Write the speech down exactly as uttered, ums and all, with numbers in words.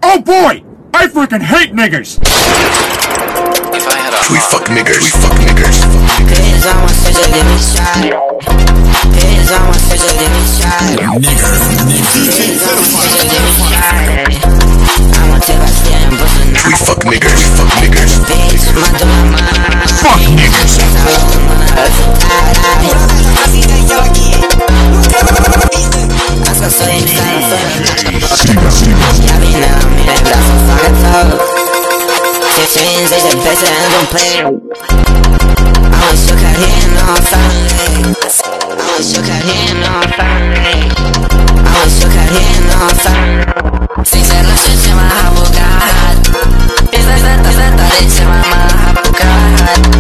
Oh boy! I freaking hate niggers! If I had a We fuck niggers. We fuck niggers. Bitches on my sister, let me try. Bitches on my sister, let me try. Nigger. Bitches on my sister, let me try. I want to I stay and bust a We nut. fuck niggers. We fuck niggers. Bitch, I'm out of my mind. Fuck niggers! I don't wanna hustle. I'm so so excited. Y'all be now, me that block so fucking tough. Fifteens is the best and don't play. I want shook out here and all family. I want shook out here and all family. I want shook out here and all family. Sincero, shit, chama a boca. Pisa, senta, senta, deixa mamar a boca.